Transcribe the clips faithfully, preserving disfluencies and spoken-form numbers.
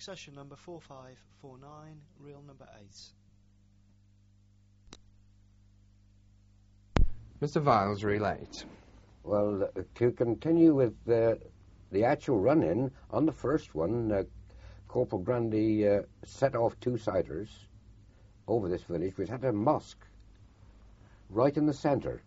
Succession number four five four nine, reel number eight. Mister Viles, reel eight. Well, uh, to continue with uh, the actual run-in, on the first one, uh, Corporal Grundy uh, set off two-siders over this village, which had a mosque right in the centre.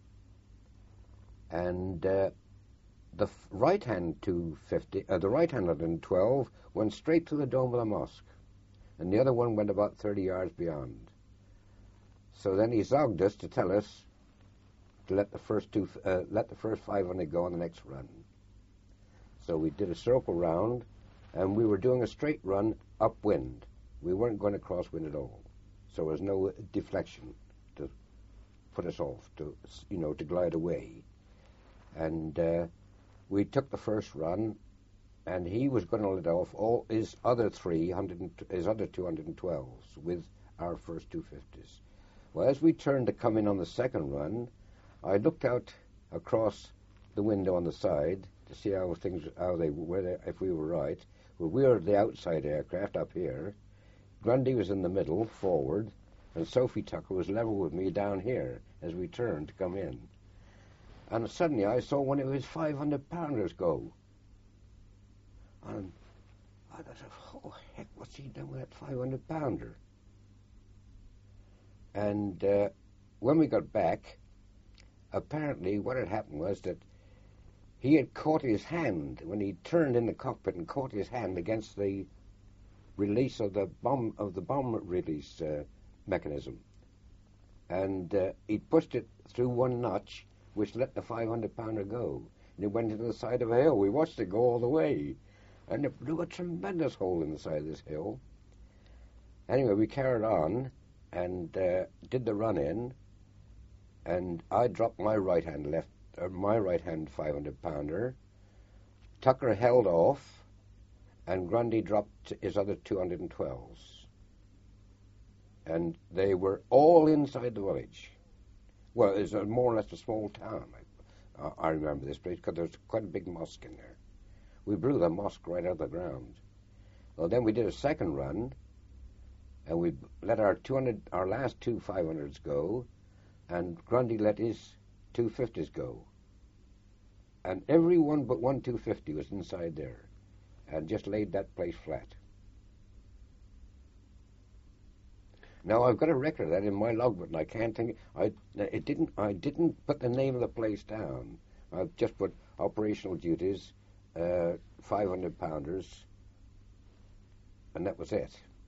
And uh, the f- right-hand two fifty, uh, the right-hand one twelve went straight to the dome of the mosque, and the other one went about thirty yards beyond. So then he zogged us to tell us to let the first two, uh, let the first five hundred go on the next run. So we did a circle round, and we were doing a straight run upwind. We weren't going to crosswind at all, so there was no deflection to put us off, to you know, to glide away. And uh, we took the first run, and he was going to let off all his other three hundred, his other two hundred twelves with our first two fifties. Well, as we turned to come in on the second run, I looked out across the window on the side to see how things, how they were, if we were right. Well, we were the outside aircraft up here. Grundy was in the middle, forward, and Sophie Tucker was level with me down here as we turned to come in. And suddenly I saw one of his five hundred pounders go. And I thought, oh, heck, what's he done with that five hundred pounder? And uh, when we got back, apparently what had happened was that he had caught his hand, when he turned in the cockpit and caught his hand against the release of the bomb, of the bomb release uh, mechanism. And uh, he pushed it through one notch, which let the five hundred pounder go. And it went into the side of a hill. We watched it go all the way. And it blew a tremendous hole in the side of this hill. Anyway, we carried on and uh, did the run-in, and I dropped my right-hand left, or my right-hand five hundred pounder. Tucker held off, and Grundy dropped his other two hundred twelves. And they were all inside the village. Well, it's a, more or less a small town. I, uh, I remember this place because there's quite a big mosque in there. We blew the mosque right out of the ground. Well, then we did a second run, and we let our two hundred, our last two five hundreds go, and Grundy let his two fifties go. And every one but one two fifty was inside there, and just laid that place flat. Now I've got a record of that in my logbook, and I can't think. I it didn't. I didn't put the name of the place down. I've just put operational duties, uh, five hundred pounders, and that was it.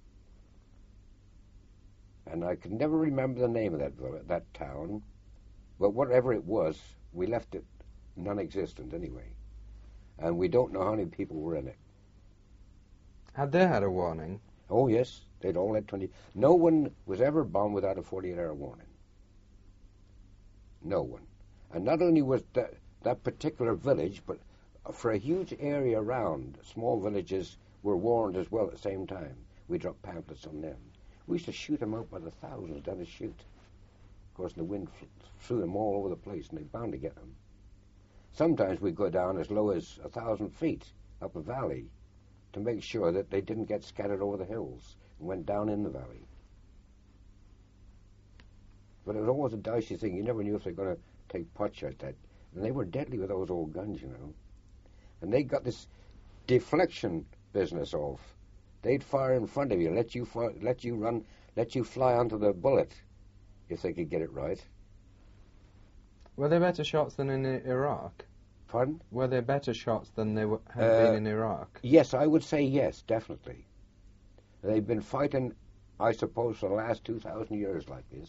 And I could never remember the name of that village, that town, but whatever it was, we left it non-existent anyway, and we don't know how many people were in it. Had they had a warning? Oh yes, they'd all had twenty. No one was ever bombed without a forty-eight hour warning. No one. And not only was that, that particular village, but for a huge area around, small villages were warned as well at the same time. We dropped pamphlets on them. We used to shoot them out by the thousands down the chute. Of course, the wind flew them all over the place, and they're bound to get them. Sometimes we'd go down as low as a thousand feet up a valley to make sure that they didn't get scattered over the hills and went down in the valley. But it was always a dicey thing. You never knew if they were going to take pot shots at. And they were deadly with those old guns, you know. And they got this deflection business off. They'd fire in front of you, let you fire, let you run, let you fly onto the bullet, if they could get it right. Were they better shots than in Iraq? Pardon? Were they better shots than they w- had uh, been in Iraq? Yes, I would say yes, definitely. They've been fighting, I suppose, for the last two thousand years like this,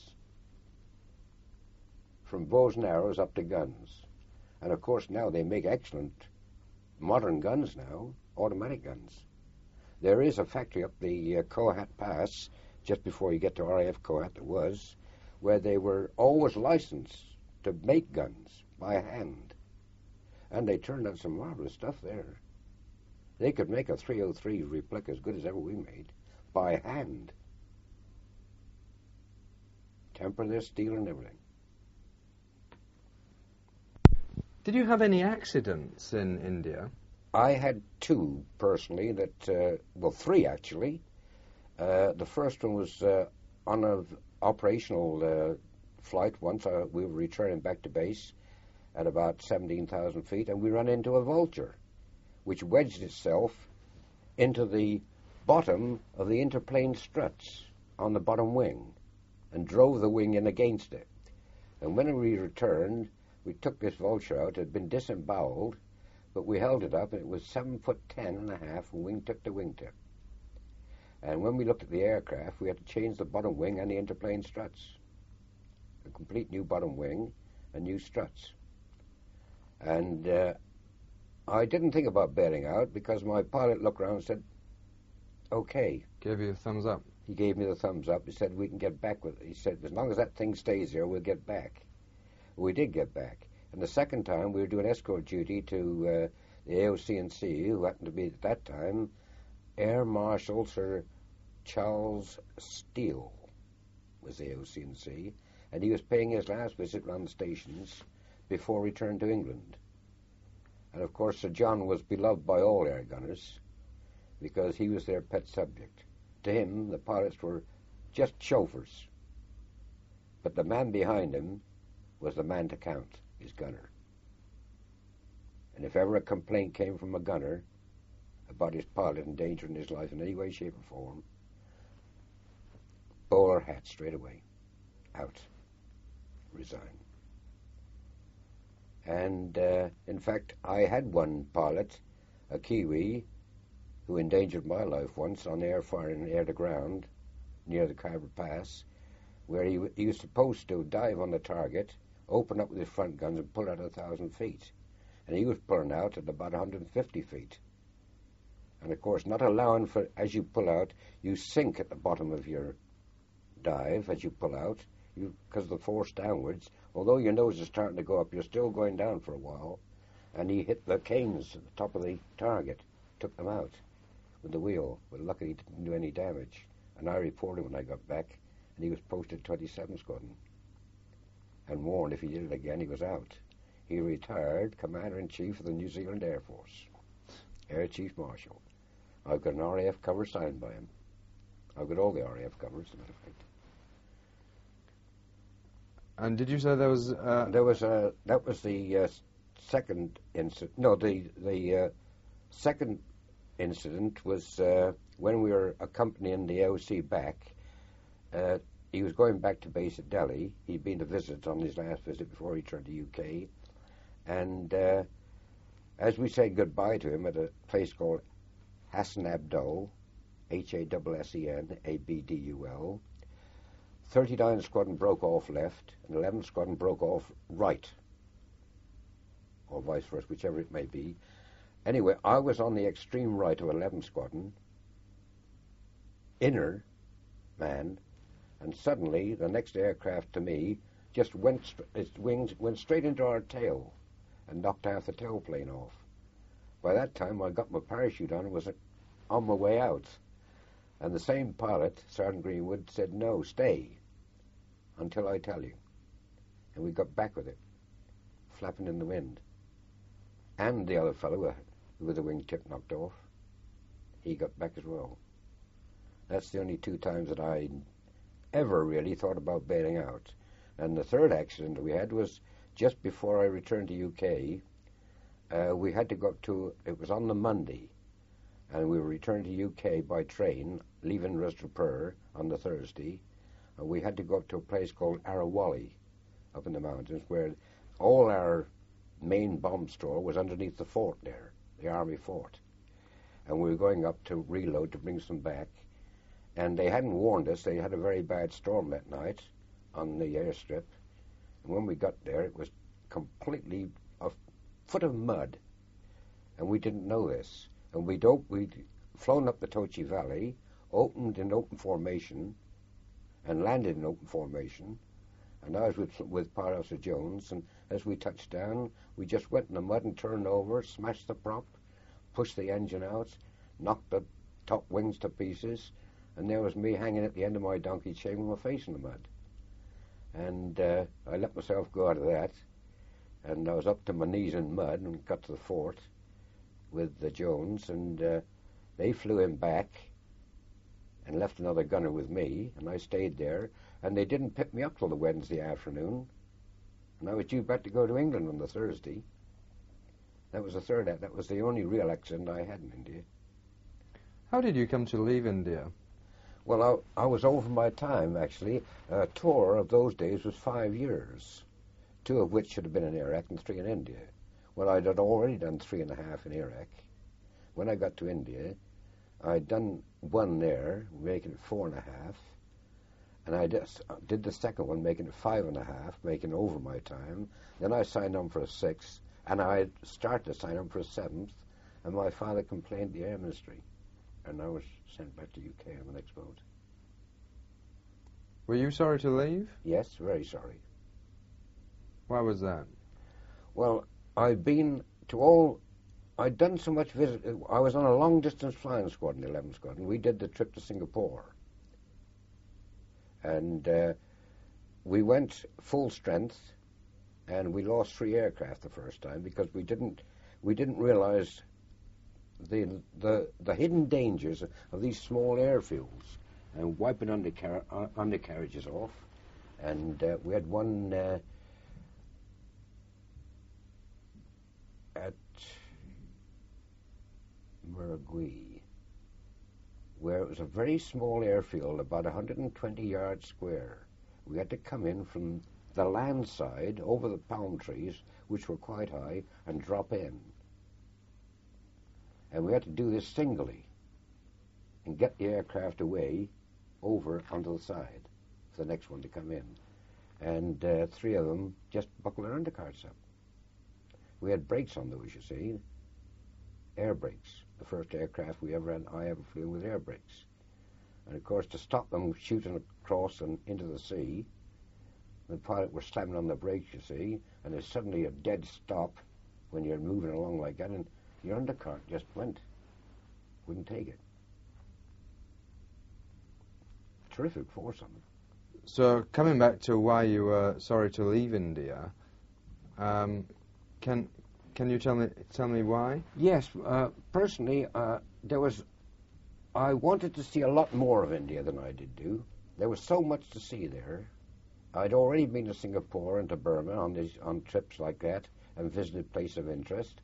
from bows and arrows up to guns. And of course now they make excellent modern guns now, automatic guns. There is a factory up the uh, Kohat Pass, just before you get to R A F Kohat, there was, where they were always licensed to make guns by hand. And they turned out some marvelous stuff there. They could make a three oh three replica as good as ever we made, by hand. Temper their steel and everything. Did you have any accidents in India? I had two, personally, that, uh, well, three, actually. Uh, the first one was uh, on an operational uh, flight once. Uh, we were returning back to base at about seventeen thousand feet, and we ran into a vulture, which wedged itself into the bottom of the interplane struts on the bottom wing and drove the wing in against it. And when we returned, we took this vulture out. It had been disemboweled, but we held it up, and it was seven foot ten and a half from wingtip to wingtip. And when we looked at the aircraft, we had to change the bottom wing and the interplane struts. A complete new bottom wing and new struts. And uh, I didn't think about bailing out because my pilot looked around and said, okay. Gave you a thumbs up. He gave me the thumbs up. He said, we can get back with it. He said, as long as that thing stays here, we'll get back. We did get back. And the second time, we were doing escort duty to uh, the A O C N C, who happened to be, at that time, Air Marshal Sir Charles Steele was the A O C N C, and he was paying his last visit round the stations before return to England. And, of course, Sir John was beloved by all air gunners because he was their pet subject. To him, the pilots were just chauffeurs. But the man behind him was the man to count, his gunner. And if ever a complaint came from a gunner about his pilot endangering his life in any way, shape, or form, bowler hat straight away. Out. Resign. And, uh, in fact, I had one pilot, a Kiwi, who endangered my life once on air firing air to ground near the Khyber Pass, where he, he was supposed to dive on the target, open up with his front guns and pull out a thousand feet. And he was pulling out at about one hundred fifty feet. And, of course, not allowing for, as you pull out, you sink at the bottom of your dive as you pull out, you because of the force downwards. Although your nose is starting to go up, you're still going down for a while. And he hit the canes at the top of the target, took them out with the wheel, but luckily he didn't do any damage. And I reported when I got back, and he was posted twenty-seven Squadron. And warned if he did it again, he was out. He retired Commander-in-Chief of the New Zealand Air Force, Air Chief Marshal. I've got an R A F cover signed by him. I've got all the R A F covers, as a matter of fact. And did you say there was... Uh... There was a... That was the uh, second incident. No, the, the uh, second incident was uh, when we were accompanying the A O C back. Uh, he was going back to base at Delhi. He'd been to visit on his last visit before he returned to U K. And uh, as we said goodbye to him at a place called Hassan Abdul, H A S S E N A B D U L, thirty-nine Squadron broke off left, and eleven Squadron broke off right, or vice versa, whichever it may be. Anyway, I was on the extreme right of eleven Squadron, inner man, and suddenly the next aircraft to me just went, its wings went straight into our tail and knocked half the tailplane off. By that time, I got my parachute on and was on my way out. And the same pilot, Sergeant Greenwood, said, no, stay until I tell you. And we got back with it, flapping in the wind. And the other fellow, with the wingtip knocked off, he got back as well. That's the only two times that I ever really thought about bailing out. And the third accident we had was just before I returned to U K. Uh, we had to go up to, it was on the Monday, and we were returning to U K by train, leaving Rastrapur on the Thursday. And we had to go up to a place called Arawali, up in the mountains, where all our main bomb store was underneath the fort there, the army fort. And we were going up to reload to bring some back. And they hadn't warned us. They had a very bad storm that night on the airstrip. And when we got there, it was completely a foot of mud. And we didn't know this. And we'd, op- we'd flown up the Tochi Valley, opened in open formation, and landed in open formation. And I was with, with Pilot Officer Jones, and as we touched down, we just went in the mud and turned over, smashed the prop, pushed the engine out, knocked the top wings to pieces, and there was me hanging at the end of my donkey chain with my face in the mud. And uh, I let myself go out of that, and I was up to my knees in mud and got to the fort, with the Jones, and uh, they flew him back and left another gunner with me, and I stayed there, and they didn't pick me up till the Wednesday afternoon, and I was due back to go to England on the Thursday. That was the third act. That was the only real accident I had in India. How did you come to leave India? Well, I, I was over my time, actually. A tour of those days was five years, two of which should have been in Iraq and three in India. Well, I'd had already done three and a half in Iraq. When I got to India, I'd done one there, making it four and a half, and I just did the second one, making it five and a half, making over my time. Then I signed on for a sixth, and I started to sign on for a seventh, and my father complained to the Air Ministry, and I was sent back to U K on the next boat. Were you sorry to leave? Yes, very sorry. Why was that? Well, I've been to all... I'd done so much visit... I was on a long-distance flying squadron, the eleventh Squadron. We did the trip to Singapore. And uh, we went full strength, and we lost three aircraft the first time because we didn't we didn't realize the the the hidden dangers of these small airfields and wiping undercar- uh, undercarriages off. And uh, we had one uh, at Murugui, where it was a very small airfield, about one hundred twenty yards square. We had to come in from the land side over the palm trees, which were quite high, and drop in. And we had to do this singly and get the aircraft away over onto the side for the next one to come in. And uh, three of them just buckled their undercarts up. We had brakes on those, you see, air brakes. The first aircraft we ever had, I ever flew with air brakes. And of course, to stop them shooting across and into the sea, the pilot was slamming on the brakes, you see, and there's suddenly a dead stop when you're moving along like that, and your undercart just went, wouldn't take it. Terrific force on it. So, coming back to why you were sorry to leave India, um, can can you tell me tell me why? Yes, uh, personally, uh, there was. I wanted to see a lot more of India than I did do. There was so much to see there. I'd already been to Singapore and to Burma on these on trips like that and visited places of interest.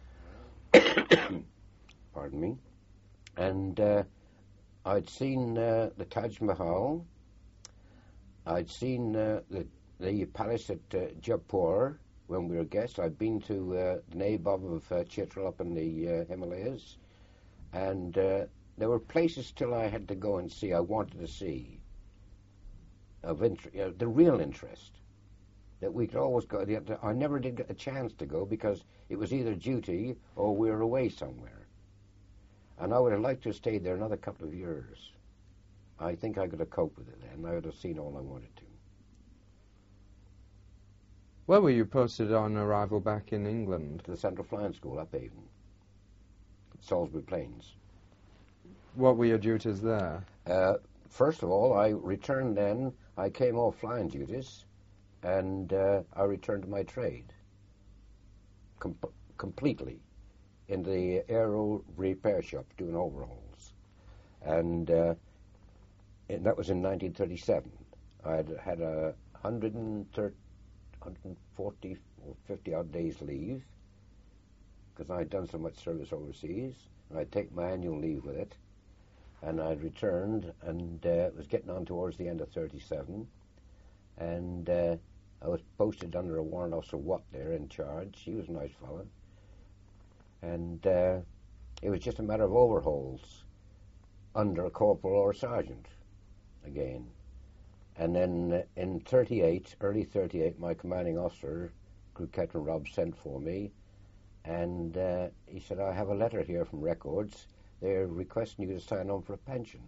Pardon me. And uh, I'd seen uh, the Taj Mahal. I'd seen uh, the the palace at uh, Jaipur when we were guests. I'd been to uh, the Nabob of uh, Chitral up in the uh, Himalayas, and uh, there were places still I had to go and see. I wanted to see of interest, you know, the real interest that we could always go. I never did get a chance to go because it was either duty or we were away somewhere, and I would have liked to have stayed there another couple of years. I think I could have coped with it then. I would have seen all I wanted to. Where were you posted on arrival back in England? To the Central Flying School, Upavon, Salisbury Plains. What were your duties there? Uh, first of all, I returned then. I came off flying duties, and uh, I returned to my trade Com- completely in the aero repair shop doing overhauls. And, uh, and that was in nineteen thirty-seven. I had had a one hundred forty or fifty odd days leave because I'd done so much service overseas, and I'd take my annual leave with it. And I'd returned, and uh, it was getting on towards the end of thirty-seven, and uh, I was posted under a warrant officer Watt there in charge. He was a nice fellow, and uh, it was just a matter of overhauls under a corporal or a sergeant again. And then uh, in thirty-eight, early thirty-eight, my commanding officer, Group Captain Robb, sent for me, and uh, he said, I have a letter here from Records. They're requesting you to sign on for a pension.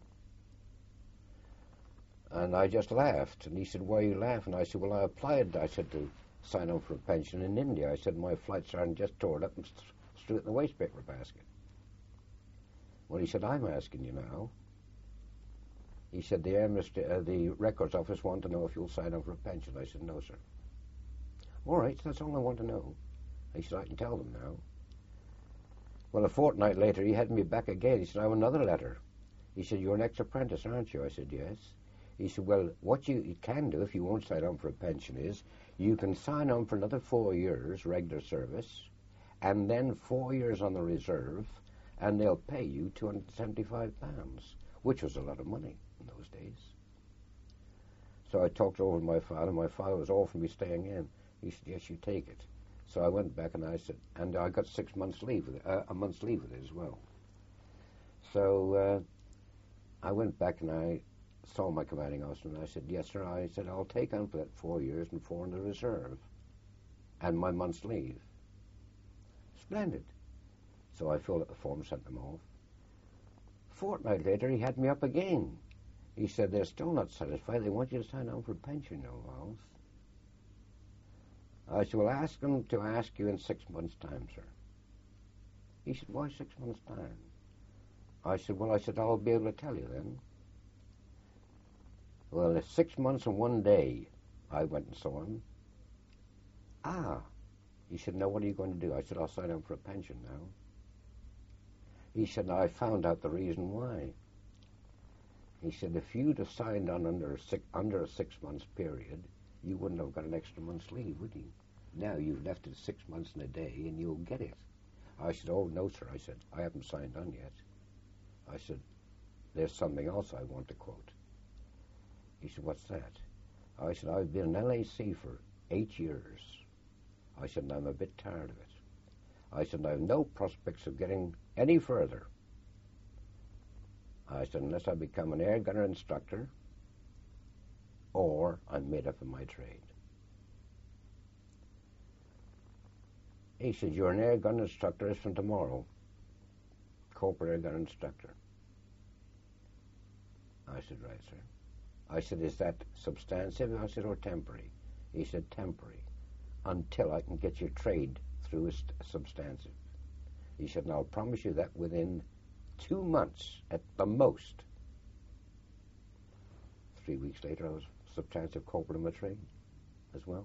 And I just laughed. And he said, why are you laughing? I said, well, I applied, I said, to sign on for a pension in India. I said, my flight sergeant just tore it up and st- threw it in the waste paper basket. Well, he said, I'm asking you now. He said, the, uh, the records office want to know if you'll sign on for a pension. I said, no, sir. All right, that's all I want to know. He said, I can tell them now. Well, a fortnight later, he had me back again. He said, I have another letter. He said, you're an ex-apprentice, aren't you? I said, yes. He said, well, what you, you can do if you won't sign on for a pension is you can sign on for another four years regular service and then four years on the reserve, and they'll pay you two hundred seventy-five pounds, which was a lot of money in those days. So I talked over to my father. My father was all for me staying in. He said, yes, you take it. So I went back and I said, and I got six months leave, with it, uh, a month's leave with it as well. So uh, I went back and I saw my commanding officer and I said, yes, sir. I said, I'll take on for that four years and four in the reserve and my month's leave. Splendid. So I filled out the form, sent them off. A fortnight later, he had me up again. He said, they're still not satisfied. They want you to sign on for a pension, no Wells. I said, well, ask them to ask you in six months' time, sir. He said, why six months' time? I said, well, I said, I'll be able to tell you then. Well, it's six months and one day, I went and saw him. Ah. He said, now what are you going to do? I said, I'll sign up for a pension now. He said, now I found out the reason why. He said, if you'd have signed on under a six, under a six months period, you wouldn't have got an extra month's leave, would you? Now you've left it six months and a day and you'll get it. I said, oh, no, sir. I said, I haven't signed on yet. I said, there's something else I want to quote. He said, what's that? I said, I've been in L A C for eight years. I said, and I'm a bit tired of it. I said, I have no prospects of getting any further. I said, unless I become an air gunner instructor or I'm made up of my trade. He said, you're an air gun instructor as from tomorrow. Corporate air gun instructor. I said, right, sir. I said, is that substantive? I said, or temporary? He said, temporary, until I can get your trade through as substantive. He said, and I'll promise you that within two months at the most. Three weeks later, I was substantive corporal in my trade as well.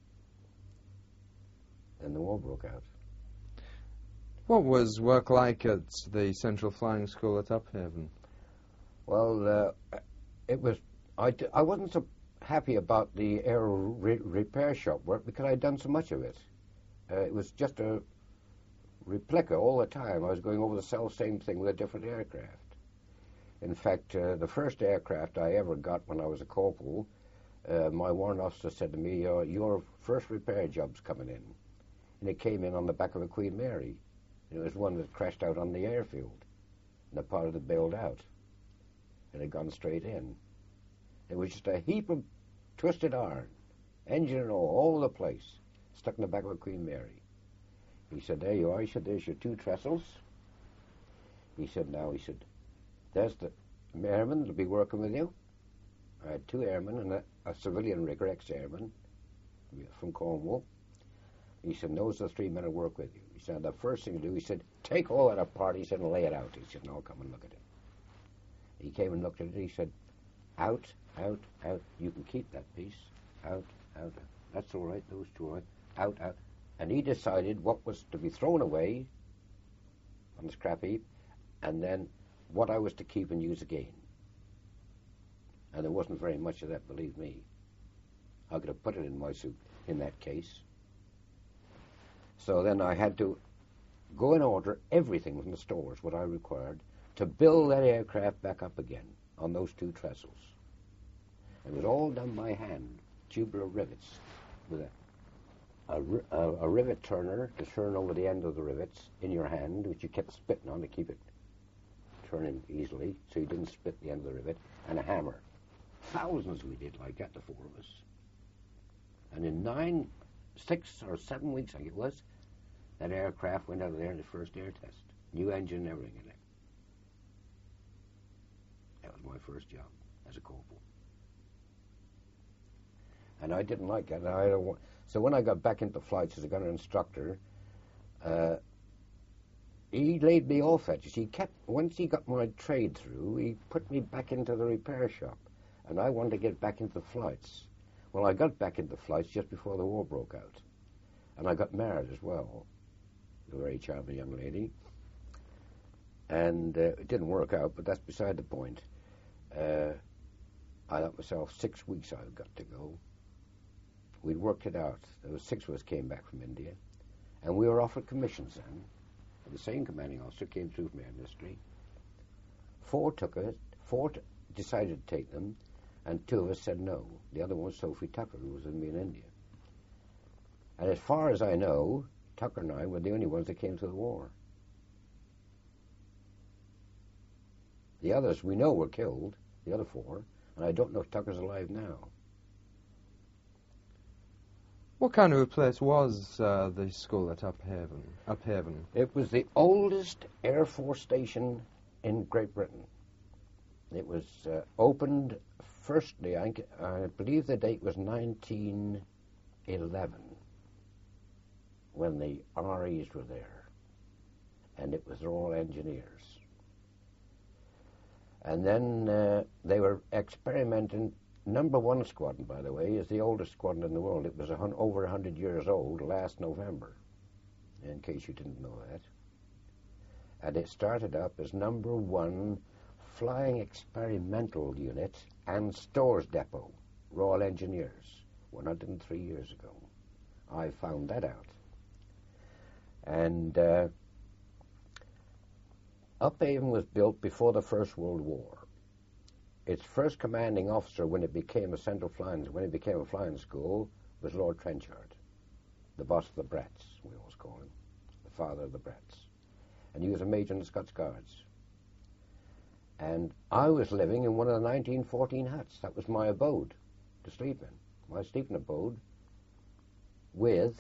And the war broke out. What was work like at the Central Flying School at Uphaven? Well, uh, it was. I, d- I wasn't so happy about the air re- repair shop work because I'd done so much of it. Uh, it was just a replica all the time. I was going over the self-same thing with a different aircraft. In fact, uh, the first aircraft I ever got when I was a corporal, uh, my warrant officer said to me, uh, your first repair job's coming in. And it came in on the back of a Queen Mary. It was one that crashed out on the airfield. And the part of it bailed out. It had gone straight in. It was just a heap of twisted iron, engine and all, all over the place, stuck in the back of a Queen Mary. He said, there you are. He said, there's your two trestles. He said, now, he said, there's the airman that'll be working with you. I had two airmen and a, a civilian rigger, ex-airman from Cornwall. He said, those are the three men who work with you. He said, the first thing to do, he said, take all that apart, he said, and lay it out. He said, no, come and look at it. He came and looked at it. He said, out, out, out. You can keep that piece. Out, out, out. That's all right, those two are right. Out, out. And he decided what was to be thrown away on the scrap heap, and then what I was to keep and use again. And there wasn't very much of that, believe me. I could have put it in my suit in that case. So then I had to go and order everything from the stores, what I required, to build that aircraft back up again on those two trestles. It was all done by hand, tubular rivets, with a, a, a, a rivet turner to turn over the end of the rivets in your hand, which you kept spitting on to keep it turning easily, so you didn't spit the end of the rivet, and a hammer. Thousands we did like that, the four of us. And in nine, six or seven weeks, I think it was, that aircraft went out of there in the first air test. New engine and everything in it. That was my first job as a corporal. And I didn't like it. I don't want, so when I got back into flights as a gunner instructor, uh, he laid me off at it. He kept, once he got my trade through, he put me back into the repair shop. And I wanted to get back into flights. Well, I got back into flights just before the war broke out. And I got married as well. A very charming young lady. And uh, it didn't work out, but that's beside the point. Uh, I thought myself, six weeks I've got to go. We'd worked it out. There was six of us came back from India, and we were offered commissions then. And the same commanding officer came through from Air Ministry. Four took it, four t- decided to take them, and two of us said no. The other one was Sophie Tucker, who was with me in India. And as far as I know, Tucker and I were the only ones that came to the war. The others we know were killed, the other four, and I don't know if Tucker's alive now. What kind of a place was uh, the school at Uphaven? Uphaven? It was the oldest Air Force station in Great Britain. It was uh, opened firstly, I, I believe the date was nineteen eleven, when the R Es were there, and it was Royal Engineers. And then uh, they were experimenting. Number one squadron, by the way, is the oldest squadron in the world. It was a hun- over one hundred years old last November, in case you didn't know that. And it started up as number one flying experimental unit and stores depot, Royal Engineers, one hundred three years ago. I found that out. And uh, Uphaven was built before the First World War. Its first commanding officer, when it became a central flying, when it became a flying school, was Lord Trenchard, the boss of the Bretts, we always call him, the father of the Bretts. And he was a major in the Scots Guards. And I was living in one of the nineteen fourteen huts. That was my abode to sleep in, my sleeping abode, with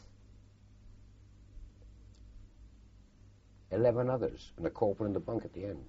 eleven others, and a corporal in the bunk at the end.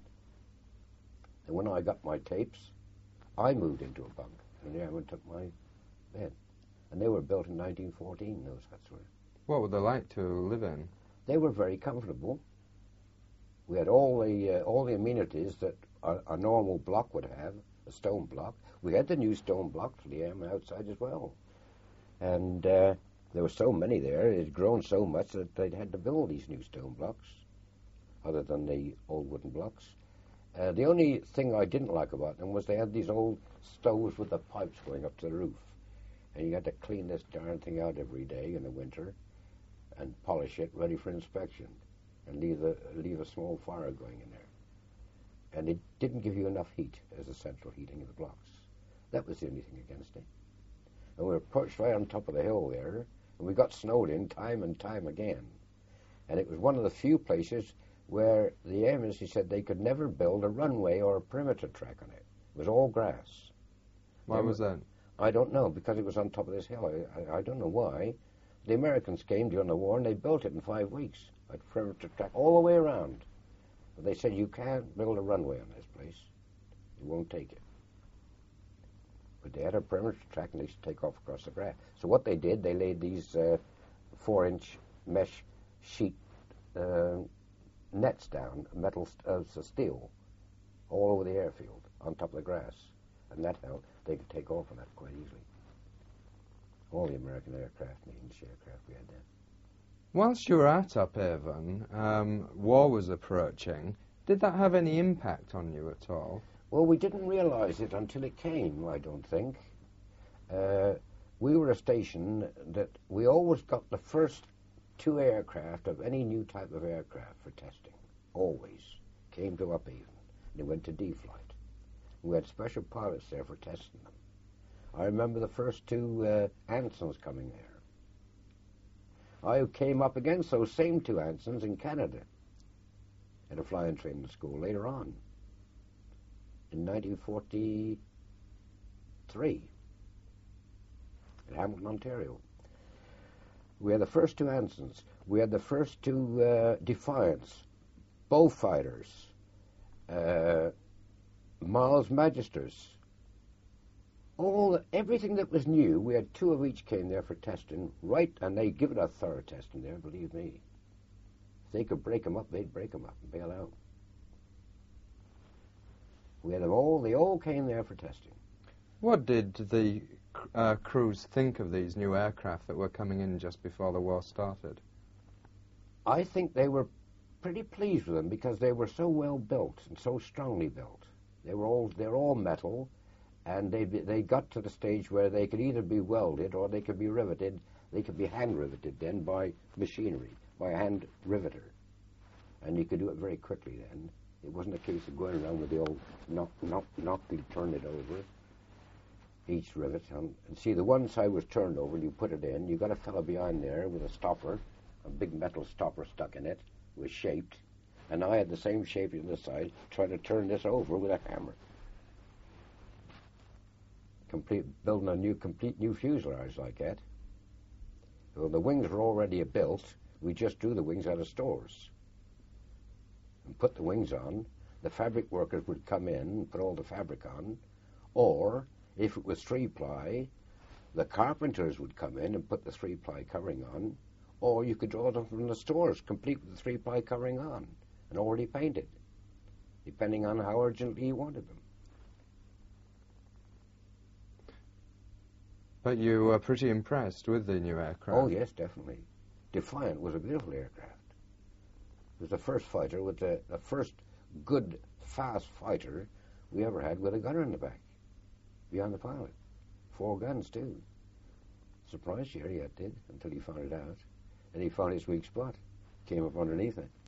And when I got my tapes, I moved into a bunk, and there I went and took my bed. And they were built in nineteen fourteen, those huts were. What were they like to live in? They were very comfortable. We had all the uh, all the amenities that a, a normal block would have, a stone block. We had the new stone blocks for the airmen outside as well. And uh, there were so many there, it had grown so much that they'd had to build these new stone blocks, other than the old wooden blocks. Uh, the only thing I didn't like about them was they had these old stoves with the pipes going up to the roof. And you had to clean this darn thing out every day in the winter and polish it ready for inspection and leave, the, leave a small fire going in there. And it didn't give you enough heat as a central heating of the blocks. That was the only thing against it. And we were perched right on top of the hill there, and we got snowed in time and time again. And it was one of the few places where the Air Ministry said they could never build a runway or a perimeter track on it. It was all grass. Why They was were- that? I don't know, because it was on top of this hill. I, I, I don't know why. The Americans came during the war, and they built it in five weeks, a perimeter track all the way around. But they said, you can't build a runway on this place. You won't take it. But they had a perimeter track, and they should take off across the grass. So what they did, they laid these uh, four-inch mesh sheet uh, nets down, metal st- uh, steel, all over the airfield, on top of the grass. And that helped. They could take off on that quite easily. All the American aircraft, English aircraft we had then. Whilst you were at Uphaven, um, war was approaching. Did that have any impact on you at all? Well, we didn't realize it until it came, I don't think. Uh, we were a station that we always got the first two aircraft of any new type of aircraft for testing. Always. Came to Uphaven. They went to D-Flight. We had special pilots there for testing them. I remember the first two uh, Ansons coming there. I came up against those same two Ansons in Canada at a flying training school later on, in nineteen forty-three, in Hamilton, Ontario. We had the first two Ansons. We had the first two uh, Defiants, Beaufighters, uh, Miles Magisters. All the, everything that was new, we had two of each came there for testing, right, and they give it a thorough testing there, believe me. If they could break them up, they'd break them up and bail out. We had them all, they all came there for testing. What did the uh, crews think of these new aircraft that were coming in just before the war started? I think they were pretty pleased with them because they were so well built and so strongly built. They were all they're all metal, and they they got to the stage where they could either be welded or they could be riveted. They could be hand riveted then by machinery, by a hand riveter, and you could do it very quickly then. It wasn't a case of going around with the old knock, knock, knock, you turn it over, each rivet. Um, and see, the one side was turned over, and you put it in. You got a fellow behind there with a stopper, a big metal stopper stuck in it, was shaped, and I had the same shape on this side, trying to turn this over with a hammer. Complete, building a new, complete new fuselage like that. Well, the wings were already built. We just drew the wings out of stores and put the wings on. The fabric workers would come in and put all the fabric on, or if it was three-ply, the carpenters would come in and put the three-ply covering on, or you could draw them from the stores, complete with the three-ply covering on and already painted, depending on how urgently you wanted them. But you were pretty impressed with the new aircraft. Oh, yes, definitely. Defiant was a beautiful aircraft. It was the first fighter, with the, the first good, fast fighter we ever had with a gunner in the back, beyond the pilot. Four guns, too. Surprised Sherry, it did, until he found it out. And he found his weak spot, came up underneath it.